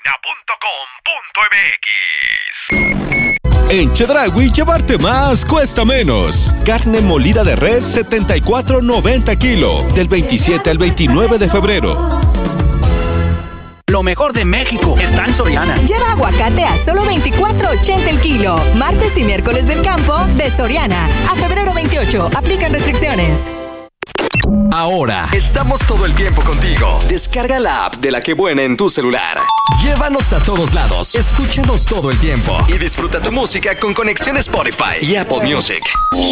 Chedraui.com.mx. En Chedraui llevarte más cuesta menos. Carne molida de res 74.90 kilo del 27 al 29 de febrero. Lo mejor de México está en Soriana. Lleva aguacate a solo $24.80 el kilo. Martes y miércoles del campo de Soriana. A febrero 28. Aplican restricciones. Ahora estamos todo el tiempo contigo. Descarga la app de La Que Buena en tu celular. Llévanos a todos lados. Escúchanos todo el tiempo. Y disfruta tu música con conexión Spotify y Apple Music.